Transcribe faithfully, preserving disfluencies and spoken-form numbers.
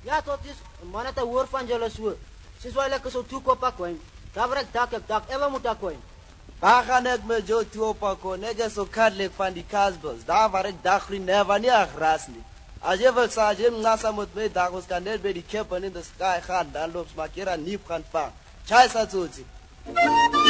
Ja, tot is man het hoor van julle so. Sis wou lekker so toe koop koin. Daar werk dak ek dak ewe moet ek koin. Ba gaan ek met jou toe op ko net so kadlek van die Casbos. Daar waar ek dag never nie agras nie. As jy wil sê jy ngasa moet met dag ons kan net by die cap in the sky gaan dan loops maar kera nie kan vang. Chai sa tsotsi.